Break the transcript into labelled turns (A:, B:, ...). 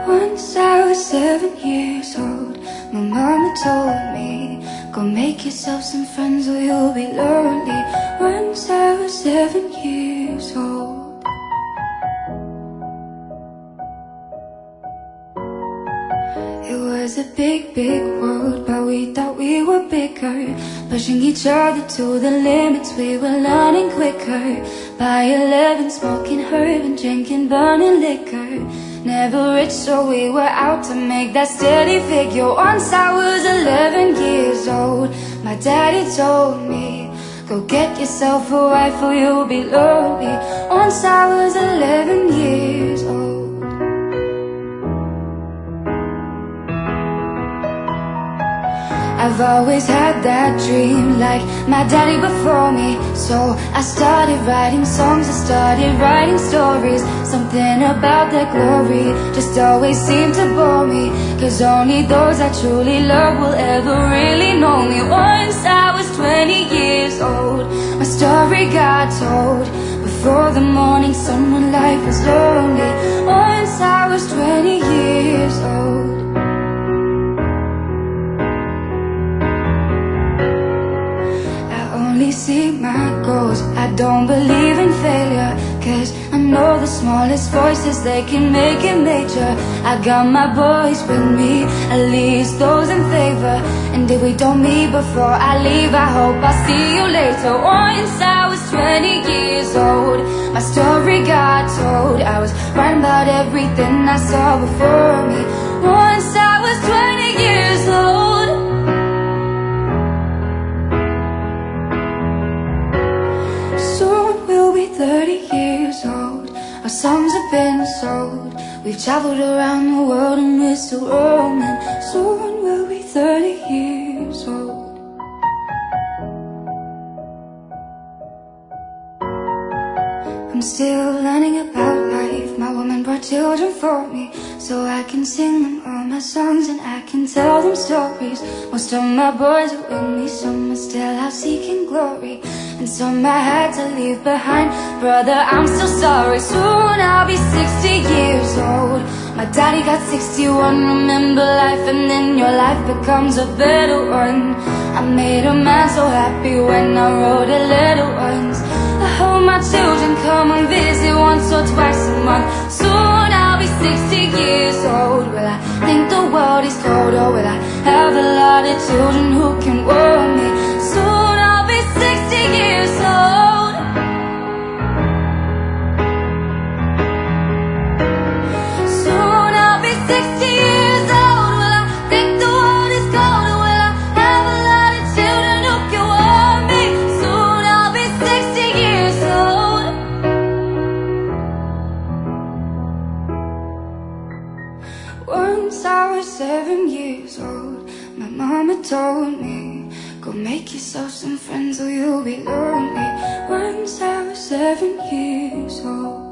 A: Once I was 7 years old, my mama told me, go make yourself some friends or you'll be lonely. Once I was 7 years old. It was a big, big world, but we thought we were bigger, pushing each other to the limits, we were learning quicker. By 11, smoking herb and drinking burning liquor. Never rich, so we were out to make that steady figure. Once I was 11 years old, my daddy told me, go get yourself a wife or you'll be lonely. Once I was 11 years old. I've always had that dream, like my daddy before me. So I started writing songs, I started writing stories. Something about that glory just always seemed to bore me, 'cause only those I truly love will ever really know me. Once I was 20 years old, my story got told before the morning sun when life was lonely. Once I was 20 years old. Only see my goals, I don't believe in failure, 'cause I know the smallest voices, they can make it major. I got my boys with me, at least those in favor. And if we don't meet before I leave, I hope I'll see you later. Once I was 20 years old, my story got told. I was writing about everything I saw before me. Once I was 20 years old. Soon we'll be 30 years old. Our songs have been sold. We've traveled around the world and we're still roaming. Soon we'll be 30 years old. I'm still learning about life. My woman brought children for me, so I can sing them all my songs and I can tell them stories. Most of my boys are with me, some are still out seeking glory, and some I had to leave behind. Brother, I'm still sorry. Soon I'll be 60 years old. My daddy got 61. Remember life and then your life becomes a better one. I made a man so happy when I wrote a letter once. I hope my children come and visit once or twice a month. Soon I'll be 60 years old. Will I think the world is cold, or will I have a lot of children who can warm me? Soon I'll be 60 years old. Soon I'll be 60 years old. Will I think the world is cold, or will I have a lot of children who can warm me? Soon I'll be 60 years old. Once I was 7 years old, my mama told me, go make yourself some friends or you'll be lonely. Once I was 7 years old.